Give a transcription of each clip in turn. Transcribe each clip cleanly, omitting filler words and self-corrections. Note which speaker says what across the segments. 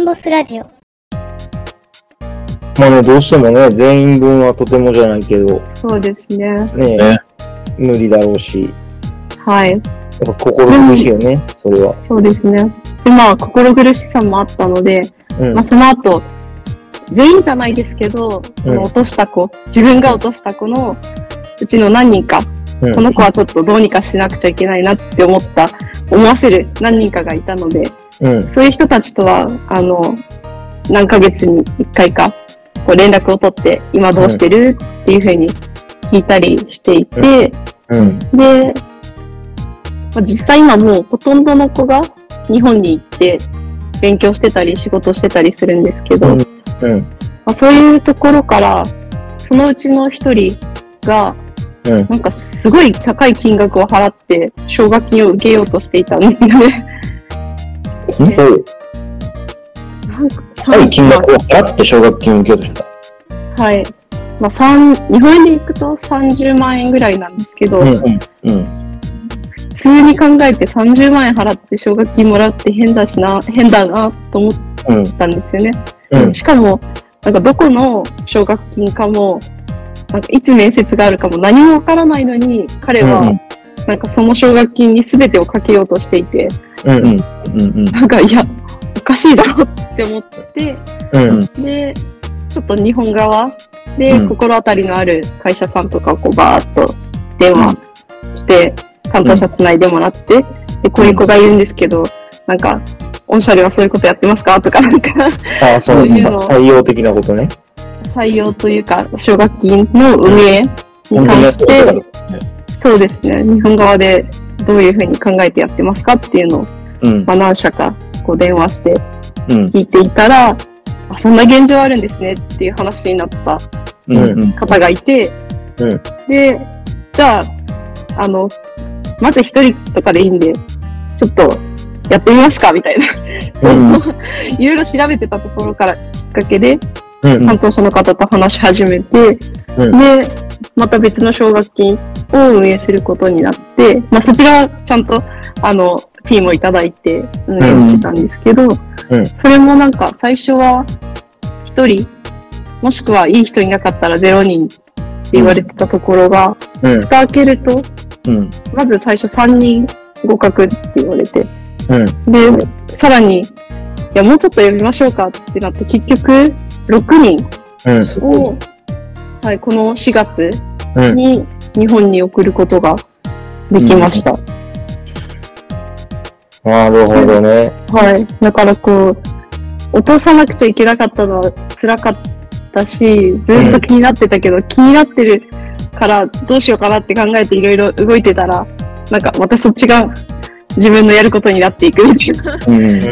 Speaker 1: ンボスラジオ。
Speaker 2: まあね、どうしてもね、全員分はとてもじゃないけど、
Speaker 3: そうですね。
Speaker 2: ね、無理だろうし、
Speaker 3: はい。
Speaker 2: やっぱ心苦しいよね、それは。
Speaker 3: そうですね。で、まあ、心苦しさもあったので、
Speaker 2: うん
Speaker 3: まあ、その後、全員じゃないですけど、その落とした子、自分が落とした子のうちの何人か、
Speaker 2: うん
Speaker 3: この子はちょっとどうにかしなくちゃいけないなって思わせる何人かがいたので、
Speaker 2: うん
Speaker 3: そういう人たちとは、何ヶ月に一回か、こう連絡を取って、今どうしてるっていうふうに聞いたりしていて、
Speaker 2: うん
Speaker 3: で、まあ、実際今もうほとんどの子が日本に行って勉強してたり仕事してたりするんですけど、
Speaker 2: うん
Speaker 3: まあ、そういうところからそのうちの一人が
Speaker 2: うん
Speaker 3: なんかすごい高い金額を払って奨学金を受けようとしていたんですよね。
Speaker 2: そう
Speaker 3: なんか
Speaker 2: 高い金額を払って奨学金を受けようとした。
Speaker 3: はい。まあ、日本円で行くと30万円ぐらいなんですけど、
Speaker 2: うん
Speaker 3: 普通に考えて30万円払って奨学金もらうって変だなと思ったんですよね。
Speaker 2: うん
Speaker 3: しかも、なんかどこの奨学金かも、なんかいつ面接があるかも何もわからないのに、彼は、なんかその奨学金に全てをかけようとしていて、なんかいや、おかしいだろって思って、で、ちょっと日本側で心当たりのある会社さんとかをこうバーッと電話して、担当者つないでもらって、で、こういう子がいるんですけど、なんか、御社ではそういうことやってますかとか、なんか、
Speaker 2: ああ、そう
Speaker 3: いうの
Speaker 2: 採用的なことね。
Speaker 3: 採用というか、奨学金の運営に関して、そうですね、日本側でどういうふうに考えてやってますかっていうのを、まあ、何社かこう電話して聞いていたら、あ、そんな現状あるんですねっていう話になった方がいて、で、じゃあ、まず一人とかでいいんで、ちょっとやってみますかみたいな。いろいろ調べてたところからきっかけで、担当者の方と話し始めて、で、また別の奨学金を運営することになって、まあそちらはちゃんと、フィーもいただいて運営してたんですけど、それもなんか最初は一人、もしくはいい人いなかったら0人って言われてたところが、蓋開けると、まず最初3人合格って言われて、で、さらに、いや、もうちょっと呼びましょうかってなって、結局、6人を、はい、この4月に日本に送ることができました。
Speaker 2: なるほどね。
Speaker 3: はい。だからこう、落とさなくちゃいけなかったのは辛かったし、ずっと気になってたけど、気になってるからどうしようかなって考えていろいろ動いてたら、なんかまたそっちが自分のやることになっていくみたいな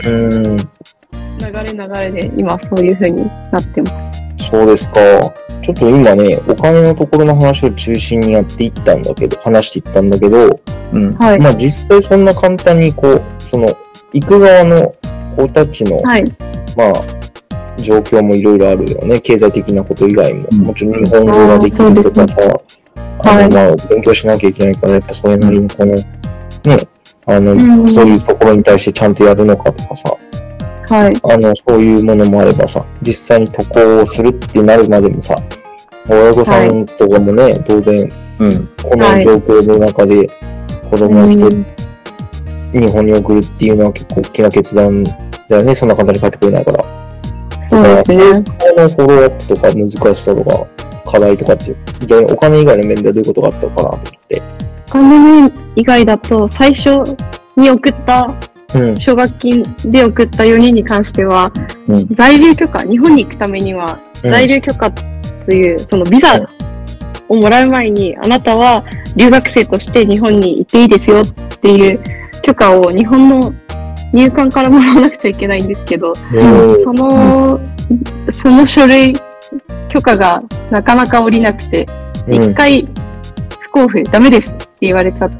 Speaker 3: 流れで今そういう風になってます。
Speaker 2: そうですか。ちょっと今ね、お金のところの話を中心にやっていったんだけど、話していったんだけど、
Speaker 3: はい。
Speaker 2: まあ実際そんな簡単にこう、行く側の子たちの、
Speaker 3: はい。
Speaker 2: まあ、状況もいろいろあるよね。経済的なこと以外も。もちろん日本語ができるとかさ、まあ、勉強しなきゃいけないから、やっぱそれなりにこの、ね、そういうところに対してちゃんとやるのかとかさ、
Speaker 3: はい。
Speaker 2: そういうものもあればさ、実際に渡航をするってなるまでもさ、親御さんとかもね、当然、この状況の中で子供を日本に送るっていうのは結構大きな決断だよね、そんな簡単に帰ってくれないから。
Speaker 3: そうですね。
Speaker 2: フォローアップとか難しさとか課題とかって、お金以外の面ではどういうことがあったのかなと思って。
Speaker 3: お金面以外だと、最初に送った奨学金で送った4人に関しては、在留許可、日本に行くためには、在留許可という、そのビザをもらう前に、あなたは留学生として日本に行っていいですよっていう許可を日本の入管からもらわなくちゃいけないんですけど、その書類、許可がなかなか下りなくて、一回不交付ダメですって言われちゃって、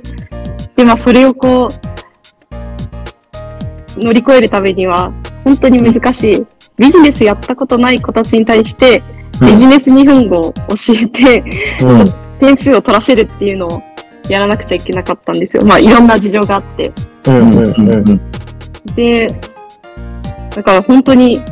Speaker 3: で、まあそれをこう、乗り越えるためには、本当に難しい。ビジネスやったことない子たちに対して、ビジネス日本語を教えて、点数を取らせるっていうのをやらなくちゃいけなかったんですよ。まあいろんな事情があって。で、 だから本当に、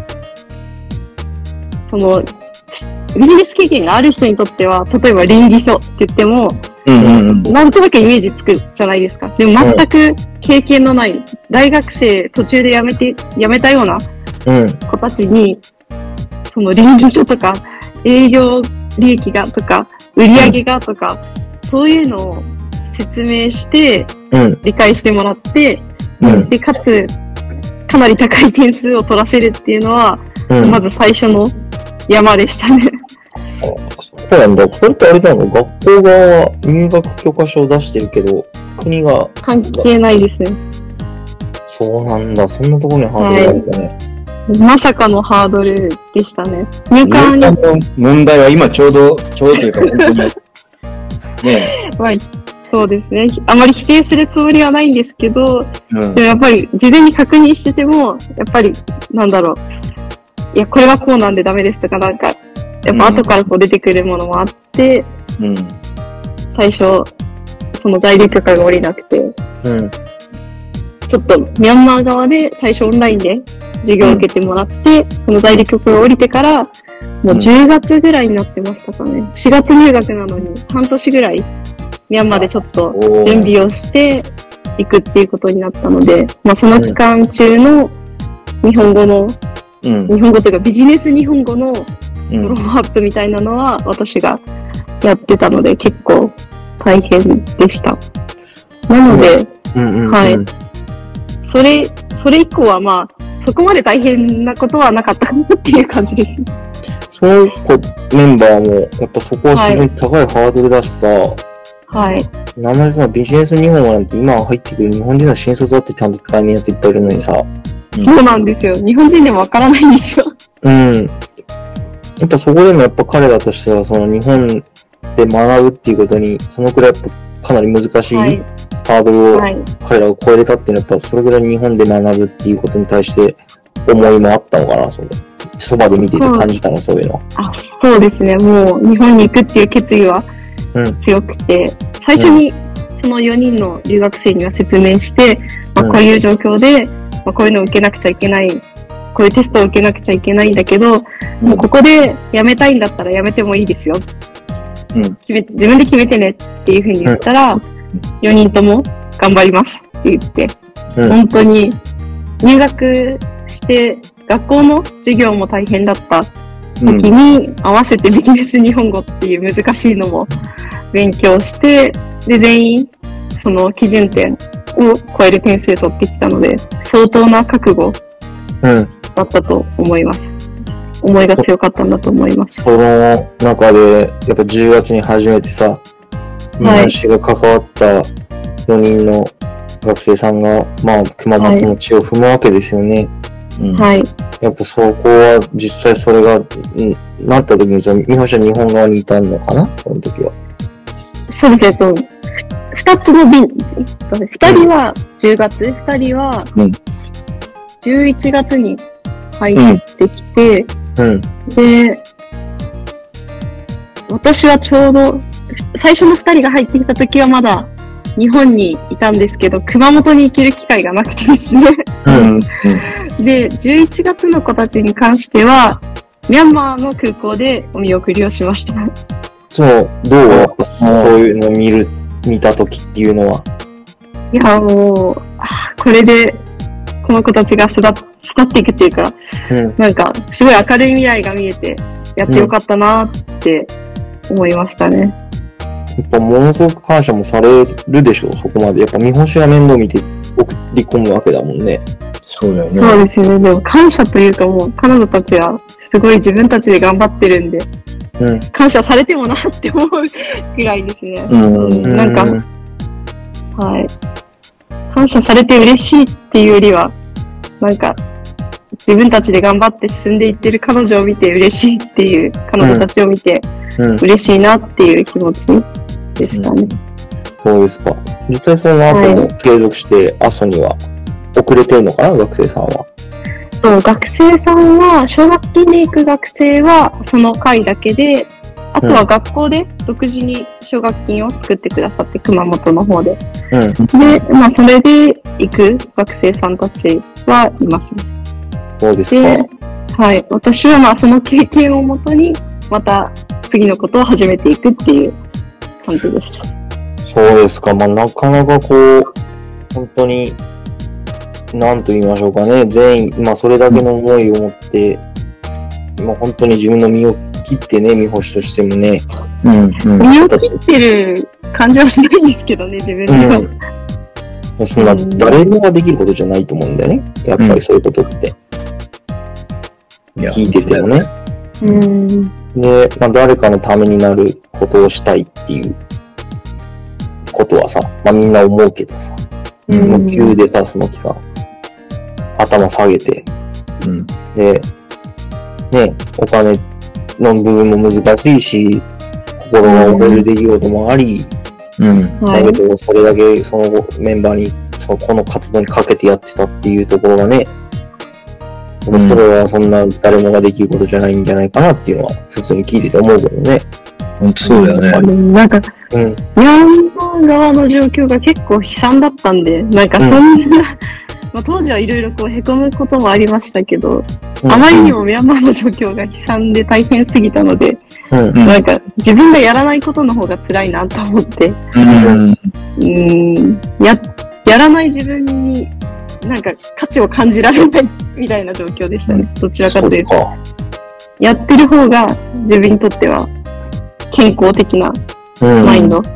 Speaker 3: ビジネス経験がある人にとっては、例えば倫理書って言っても、なんとなくイメージつくじゃないですか。でも全く経験のない、大学生途中で辞めたような子たちに、その倫理書とか、営業利益がとか、売上がとか、そういうのを説明して、理解してもらって、で、かつ、かなり高い点数を取らせるっていうのは、まず最初の山でしたね。
Speaker 2: そうなんだ。それってあれだの、学校側は入学許可証を出してるけど、国が。
Speaker 3: 関係ないですね。
Speaker 2: そうなんだ。そんなところにハードルがあるんだね。
Speaker 3: まさかのハードルでしたね。入管
Speaker 1: の問題は今ちょうどというか、本当に。
Speaker 3: ねまあ、そうですね。あまり否定するつもりはないんですけど、でもやっぱり事前に確認してても、やっぱり、なんだろう。いや、これはこうなんでダメですとか、なんか、やっぱ後からこう出てくるものもあって、最初、その在留許可が下りなくて、ちょっとミャンマー側で最初オンラインで授業を受けてもらって、その在留許可が下りてから、もう10月ぐらいになってましたかね。4月入学なのに半年ぐらい、ミャンマーでちょっと準備をしていくっていうことになったので、まあその期間中の日本語の、日本語というかビジネス日本語のフォローアップみたいなのは私がやってたので結構大変でした。なので、はい。それ以降はまあ、そこまで大変なことはなかったっていう感じです。
Speaker 2: そのメンバーも、やっぱそこは非常に高いハードルだしさ、
Speaker 3: はい。
Speaker 2: 名前さ、ビジネス日本語なんて今入ってくる日本人の新卒だってちゃんと使えないやついっぱいいるのにさ。
Speaker 3: そうなんですよ。日本人でもわからないんですよ。
Speaker 2: やっぱそこでもやっぱ彼らとしては、その日本で学ぶっていうことに、そのくらいやっぱかなり難しいハードルを彼らが超えれたっていうのは、やっぱそれぐらい日本で学ぶっていうことに対して思いもあったのかな、そばで見ていて感じたの、そういうのは。
Speaker 3: あ、そうですね。もう日本に行くっていう決意は強くて、最初にその4人の留学生には説明して、こういう状況で、こういうのを受けなくちゃいけない、こういうテストを受けなくちゃいけないんだけど、もうここで辞めたいんだったら辞めてもいいですよ。自分で決めてねっていうふうに言ったら、4人とも頑張りますって言って、本当に入学して学校の授業も大変だった時に合わせてビジネス日本語っていう難しいのも勉強して、で、全員その基準点を超える点数取ってきたので、相当な覚悟だったと思います。思いが強かったんだと思います。
Speaker 2: その中で、やっぱ10月に初めてさ、私が関わった4人の学生さんが、まあ、熊本の地を踏むわけですよね。
Speaker 3: はい。
Speaker 2: やっぱそこは、実際それが、なった時にさ、美穂ちゃん日本側にいたのかなその時は。
Speaker 3: そうですね、2つの2人は10月、2人は11月に入ってきて、で、私はちょうど、最初の2人が入ってきた時はまだ日本にいたんですけど、熊本に行ける機会がなくてですね。で、11月の子たちに関しては、ミャンマーの空港でお見送りをしました。
Speaker 2: どうそういうのを見た時っていうのは。
Speaker 3: いや、もう、これで、この子たちが育っていくっていうか、なんか、すごい明るい未来が見えて、やってよかったなって思いましたね。
Speaker 2: やっぱものすごく感謝もされるでしょ、そこまで。やっぱ日本酒が面倒見て送り込むわけだもんね。
Speaker 1: そうだよね。
Speaker 3: そうですよね。でも感謝というかもう彼女たちはすごい自分たちで頑張ってるんで、感謝されてもなって思うくらいですね。なんか、はい。感謝されて嬉しいっていうよりは、なんか、自分たちで頑張って進んでいってる彼女を見て嬉しいっていう、彼女たちを見て嬉しいなっていう気持ちでしたね。
Speaker 2: そうですか。実際その後も継続して阿蘇には遅れてるのかな、学生さんは。
Speaker 3: 学生さんは、奨学金で行く学生はその回だけで、あとは学校で独自に奨学金を作ってくださって、熊本の方で。で、まあそれで行く学生さんたちはいますね。
Speaker 2: そうですか。
Speaker 3: で、はい。私はまあその経験をもとに、また次のことを始めていくっていう感じです。
Speaker 2: そうですか。まあなかなかこう、本当に、なんと言いましょうかね。全員、まあそれだけの思いを持って、まあ本当に自分の身を切ってね、三星としてもね。
Speaker 3: 身を切ってる感じはしないんですけどね、自分では。
Speaker 2: そんな、誰にもできることじゃないと思うんだよね。やっぱりそういうことって。聞いててもね。で、まあ誰かのためになることをしたいっていうことはさ、まあみんな思うけどさ。もう急でさ、その期間。頭下げて。で、ね、お金の部分も難しいし、心が折れる出来事もあり、だけど、それだけそのメンバーに、この活動にかけてやってたっていうところがね、それはそんな誰もができることじゃないんじゃないかなっていうのは、普通に聞いてて思うけどね。
Speaker 1: 本当そうだよね。
Speaker 3: なんか、ミャンマー側の状況が結構悲惨だったんで、なんかそんな、まあ、当時はいろいろこう凹むこともありましたけど、あまりにもミャンマーの状況が悲惨で大変すぎたので、なんか自分がやらないことの方が辛いなと思って、やらない自分になんか価値を感じられないみたいな状況でしたね。どちらかというと。やってる方が自分にとっては健康的なマインド。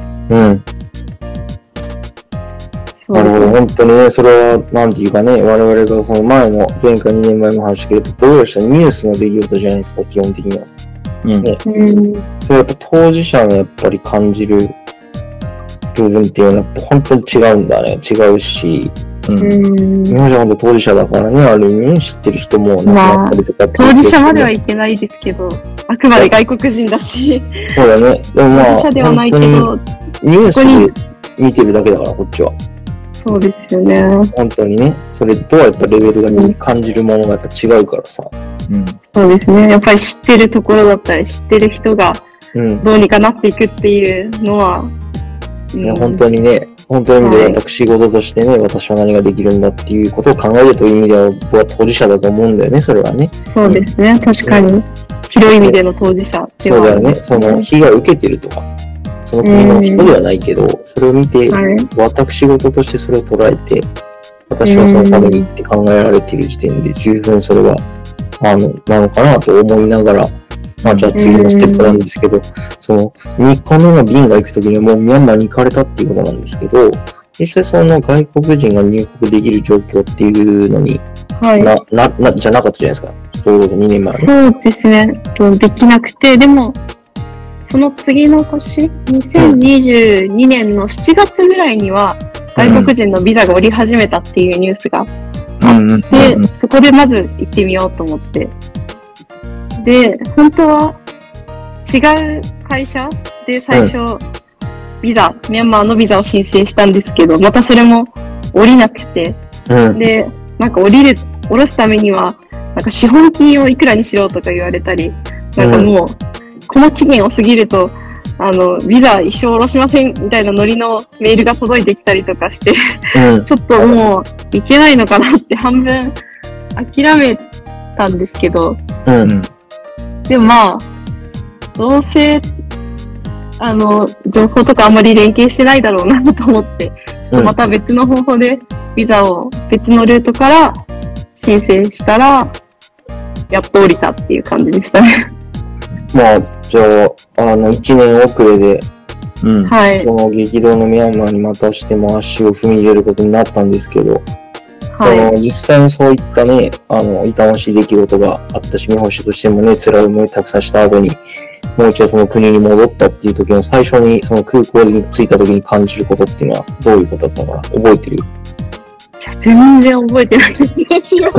Speaker 2: なるほど、本当にね、それは、なんていうかね、我々がその前の、前回2年前も話したけど、どうでしたニュースの出来事じゃないですか、基本的には。それやっぱ当事者のやっぱり感じる部分っていうのは、やっぱ本当に違うんだね。違うし、日本じゃ本当当事者だからね、ある意味ね、知ってる人も亡くなったりとか、
Speaker 3: 当事者まではいけないですけど、あくまで外国人だし。
Speaker 2: そうだね。でもまあ、
Speaker 3: 当事者ではないけど、
Speaker 2: ニュースで見てるだけだから、こっちは。
Speaker 3: そうですよね。
Speaker 2: 本当にね、それとはやっぱレベルが感じるものがやっぱ違うからさ。
Speaker 3: そうですね。やっぱり知ってるところだったり、知ってる人がどうにかなっていくっていうのは、
Speaker 2: 本当にね、本当の意味で私事としてね、私は何ができるんだっていうことを考えるという意味では、僕は当事者だと思うんだよね、それはね。
Speaker 3: そうですね、確かに。広い意味での当事者
Speaker 2: ってそうだよね、その被害を受けてるとか、その国の人ではないけど、それを見て、私事としてそれを捉えて、私はそのためにって考えられている時点で、十分それは、なのかなと思いながら、まあじゃあ次のステップなんですけど、その2個目の便が行くときにはもうミャンマーに行かれたっていうことなんですけど、実際その外国人が入国できる状況っていうのに、じゃなかったじゃないですか。そういうこと2年前ね。
Speaker 3: そうですね。できなくて、でも、その次の年、2022年の7月ぐらいには、外国人のビザが降り始めたっていうニュースがあって、そこでまず行ってみようと思って。で、本当は違う会社で最初、ミャンマーのビザを申請したんですけど、またそれも降りなくて、で、なんか降ろすためには、なんか資本金をいくらにしろとか言われたり、なんかもう、この期限を過ぎると、ビザ一生下ろしませんみたいなノリのメールが届いてきたりとかして、ちょっともういけないのかなって半分諦めたんですけど、でもまあ、どうせ、情報とかあんまり連携してないだろうなと思って、ちょっとまた別の方法でビザを別のルートから申請したら、やっと降りたっていう感じでしたね。
Speaker 2: まあ、じゃあ、1年遅れで、その激動のミャンマーにまたしても足を踏み入れることになったんですけど、実際にそういったね、痛ましい出来事があったし、三星としてもね、辛い思いをたくさんした後に、もう一度その国に戻ったっていう時の最初に、その空港に着いた時に感じることっていうのは、どういうことだったのかな覚えてる？い
Speaker 3: や、全然覚えてないですよ。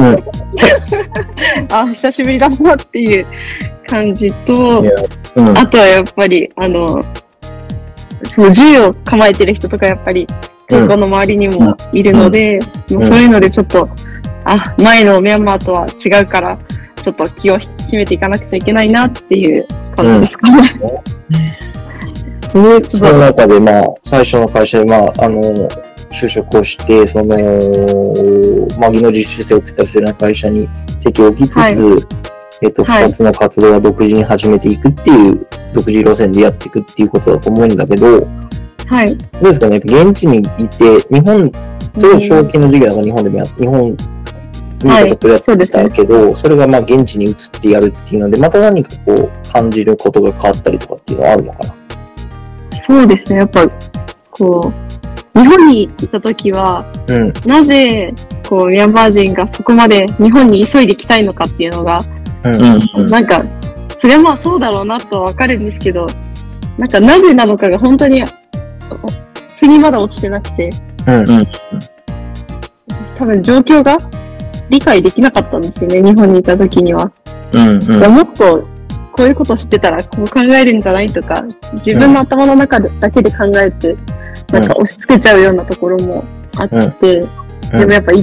Speaker 3: 久しぶりだなっていう感じと、あとはやっぱり、その銃を構えてる人とかやっぱり、空港の周りにもいるので、もうそういうのでちょっと、前のミャンマーとは違うから、ちょっと気を引き締めていかなくちゃいけないなっていう感じですかね。
Speaker 2: で、その中で最初の会社で就職をして、技能実習生を送ったりするような会社に籍を置きつつ、はい、2つの活動は独自に始めていくっていう、独自路線でやっていくっていうことだと思うんだけど、
Speaker 3: はい。
Speaker 2: どうですかね、やっぱ現地にいて、日本と奨学金の授業だから日本でも日本にやってたけど、それが現地に移ってやるっていうので、また何か感じることが変わったりとかっていうのはあるのかな？
Speaker 3: そうですね、やっぱ、日本にいたときは、なぜ、ミャンマー人がそこまで日本に急いで来たいのかっていうのが、なんか、それはそうだろうなとはわかるんですけど、なぜなのかが本当に、腑にまだ落ちてなくて、多分状況が理解できなかったんですよね、日本にいた時には。もっとこういうこと知ってたらこう考えるんじゃないとか、自分の頭の中だけで考えて、押し付けちゃうようなところもあって、でもやっぱ行って、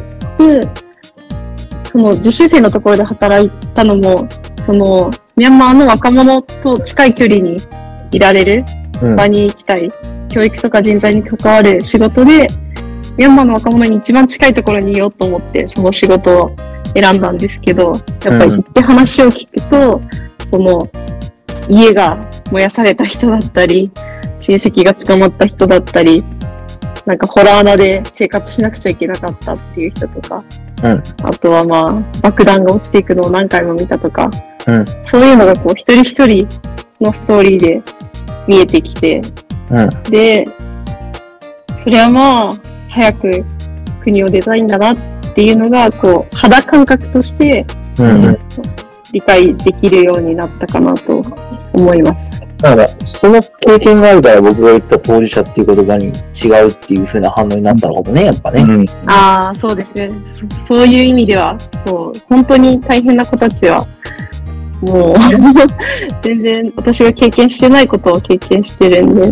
Speaker 3: 実習生のところで働いたのも、ミャンマーの若者と近い距離にいられる場に行きたい。教育とか人材に関わる仕事で、ミャンマーの若者に一番近いところにいようと思って、その仕事を選んだんですけど、やっぱり行って話を聞くと、家が燃やされた人だったり、親戚が捕まった人だったり、ホラー穴で生活しなくちゃいけなかったっていう人とか、あとは爆弾が落ちていくのを何回も見たとか、そういうのが一人一人のストーリーで見えてきて、で、それは早く国を出たいんだなっていうのが、肌感覚として、理解できるようになったかなと思います。
Speaker 2: だから、その経験があるから僕が言った当事者っていう言葉に違うっていう風な反応になったのかもね、やっぱね。
Speaker 3: ああ、そうですね。そういう意味では、本当に大変な子たちは、もう、全然私が経験してないことを経験してるんで、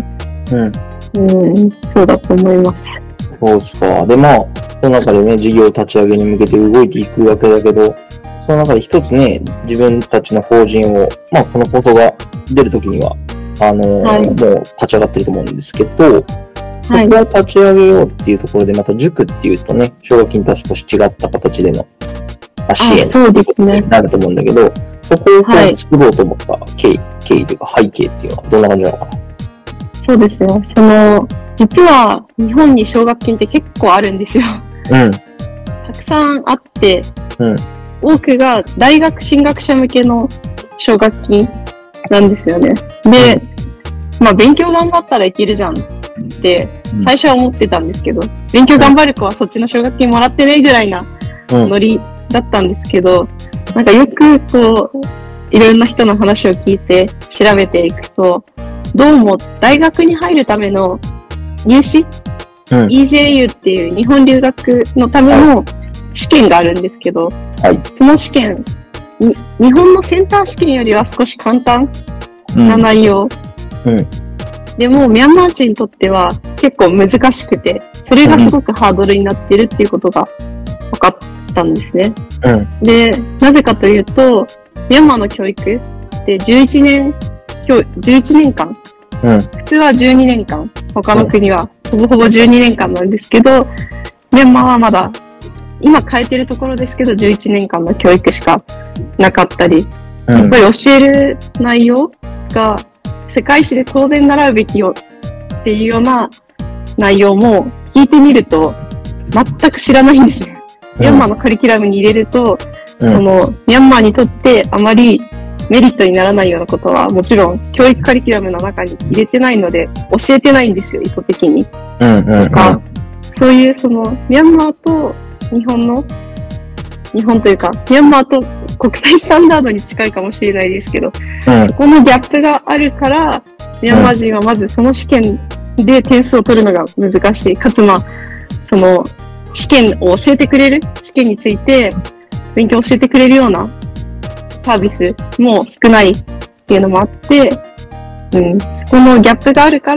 Speaker 3: そうだと思います。
Speaker 2: そうっすか。で、その中でね、事業立ち上げに向けて動いていくわけだけど、その中で一つね、自分たちの法人を、この放送が出るときには、もう立ち上がってると思うんですけど、そこを立ち上げようっていうところで、また塾っていうとね、奨学金とは少し違った形での支援になると思うんだけど、そこを作ろうと思った経緯というか背景っていうのはどんな感じなのかな？
Speaker 3: そうですね。実は日本に奨学金って結構あるんですよ。たくさんあって、多くが大学進学者向けの奨学金なんですよね。で、勉強頑張ったらいけるじゃんって最初は思ってたんですけど、勉強頑張る子はそっちの奨学金もらってないぐらいなノリだったんですけど、よくいろんな人の話を聞いて調べていくと、どうも大学に入るための入試、EJU っていう日本留学のための試験があるんですけど、その試験、日本のセンター試験よりは少し簡単な内容。でも、ミャンマー人にとっては結構難しくて、それがすごくハードルになってるっていうことが分かったんですね。で、なぜかというと、ミャンマーの教育って11年間、普通は12年間、他の国はほぼほぼ12年間なんですけど、ミャンマーはまだ、今変えてるところですけど、11年間の教育しかなかったり、やっぱり教える内容が世界史で当然習うべきよっていうような内容も聞いてみると全く知らないんですね。ミャンマーのカリキュラムに入れると、ミャンマーにとってあまりメリットにならないようなことはもちろん教育カリキュラムの中に入れてないので教えてないんですよ、意図的に。そういうミャンマーと日本というか、ミャンマーと国際スタンダードに近いかもしれないですけど、そこのギャップがあるから、ミャンマー人はまずその試験で点数を取るのが難しい。かつ試験を教えてくれる、試験について勉強を教えてくれるようなサービスも少ないっていうのもあって、そこのギャップがあるから、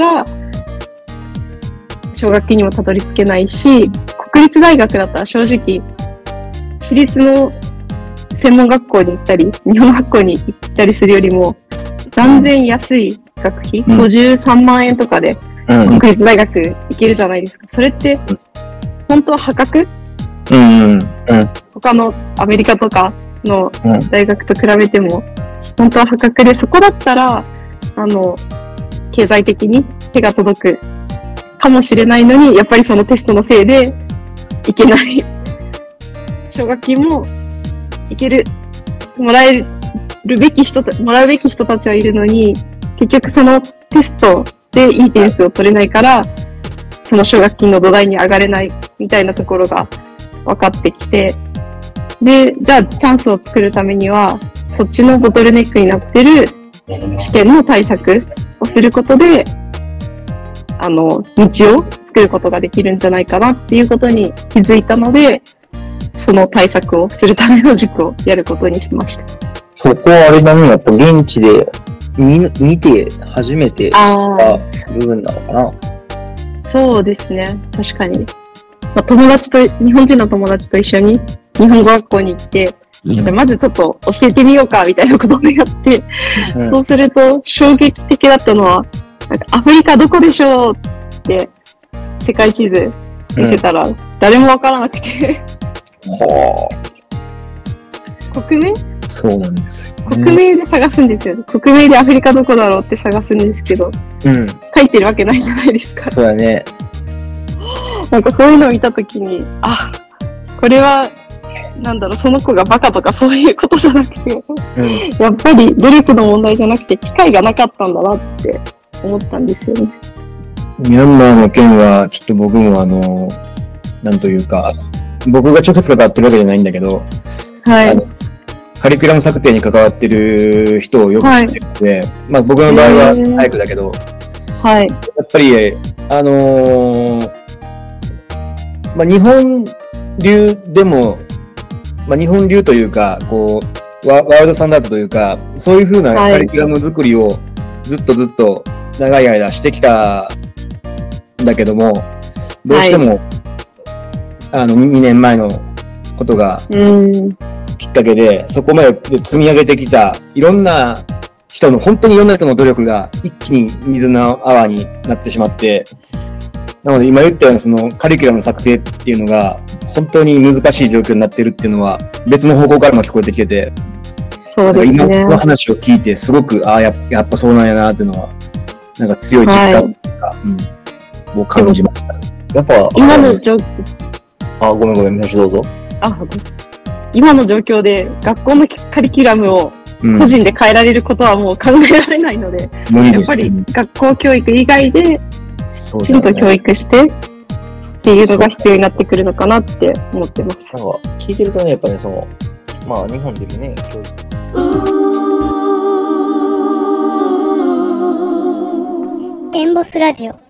Speaker 3: 奨学金にもたどり着けないし、国立大学だったら正直、私立の専門学校に行ったり、日本学校に行ったりするよりも、断然安い学費、53万円とかで国立大学行けるじゃないですか。それって本当は破格、他のアメリカとかの大学と比べても、本当は破格で、そこだったら、経済的に手が届くかもしれないのに、やっぱりそのテストのせいでいけない。奨学金もいける、もらうべき人たちはいるのに、結局そのテストでいい点数を取れないから、その奨学金の土台に上がれないみたいなところが分かってきて、で、じゃあチャンスを作るためには、そっちのボトルネックになってる試験の対策をすることで、道を作ることができるんじゃないかなっていうことに気づいたので、その対策をするための塾をやることにしました。
Speaker 2: そこはあれだね、やっぱ現地で見て初めて知った部分なのかな。
Speaker 3: そうですね、確かに。日本人の友達と一緒に日本語学校に行って、まずちょっと教えてみようかみたいなことをやって、そうすると衝撃的だったのは、なんかアフリカどこでしょうって世界地図見せたら誰もわからなくて、国名？
Speaker 2: そうなんですよ、
Speaker 3: 国名で探すんですよ。国名でアフリカどこだろうって探すんですけど、書いてるわけないじゃないですか。
Speaker 2: そうだね。
Speaker 3: なんかそういうのを見たときに、これは、その子がバカとかそういうことじゃなくて、やっぱり努力の問題じゃなくて、機会がなかったんだなって思ったんですよね。
Speaker 1: ミャンマーの件は、ちょっと僕もなんというか、僕が直接関わってるわけじゃないんだけど、カリキュラム策定に関わってる人をよく知ってるので、僕の場合は体育だけど、やっぱり、日本流でも、日本流というか、ワールドスタンダードというか、そういう風なカリキュラム作りをずっと長い間してきたんだけども、どうしても、2年前のことがきっかけで、そこまで積み上げてきたいろんな人の、本当にいろんな人の努力が一気に水の泡になってしまって、なので今言ったようなそのカリキュラムの作成っていうのが本当に難しい状況になってるっていうのは別の方向からも聞こえてきてて、
Speaker 3: そうですね、
Speaker 1: 今その話を聞いてすごくやっぱそうなんやなっていうのはなんか強い実感を感じました。
Speaker 2: やっぱ
Speaker 3: 今の状況、
Speaker 2: ごめん、どうぞ。
Speaker 3: 今の状況で学校のカリキュラムを個人で変えられることはもう考えられないので、やっぱり学校教育以外できちんと教育してっていうのが必要になってくるのかなって思ってます。
Speaker 2: 聞いてるとね、やっぱね、日本でもね、教育。
Speaker 4: エンボスラジオ。